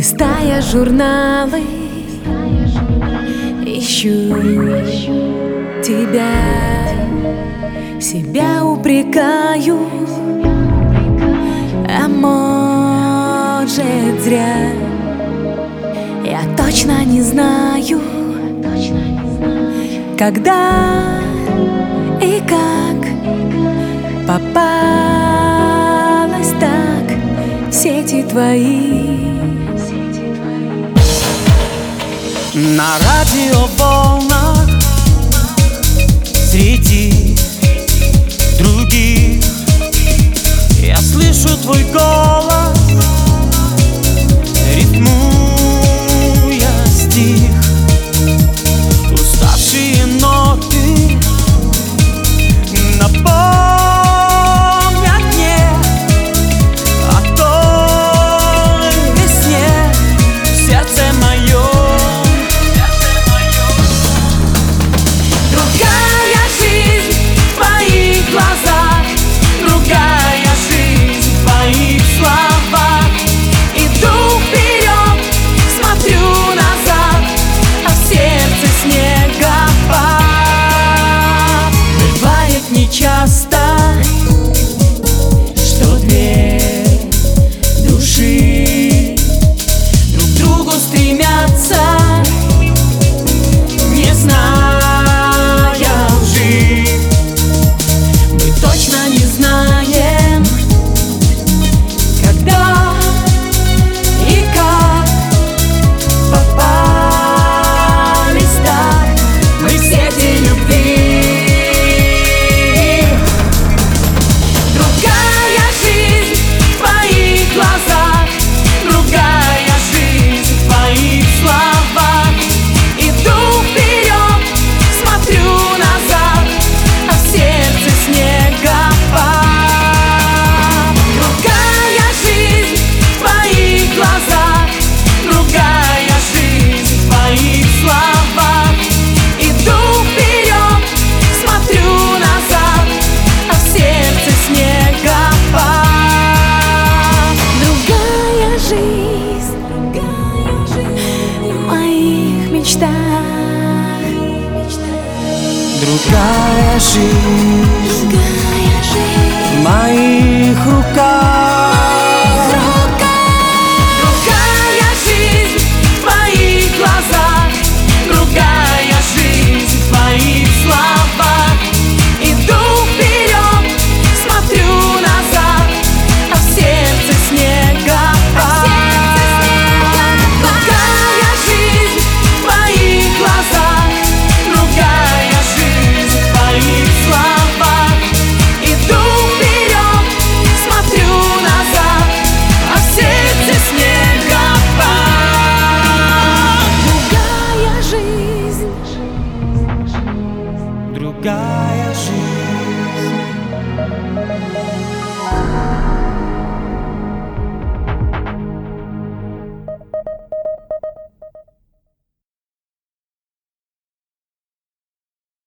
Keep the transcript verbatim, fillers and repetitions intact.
Листая журналы, ищу тебя, себя упрекаю, а может зря. Я точно не знаю, когда и как попалась так в сети твои. На радиоволнах среди других я слышу твой голос, рифмуя стих. Уставшие ноты напомнят мне о той весне в сердце моем. Часто, что две души друг к другу стремятся, не зная лжи. Мы точно не знаем, когда и как попались так мы в сети любви. Другая жизнь, другая жизнь в моих руках.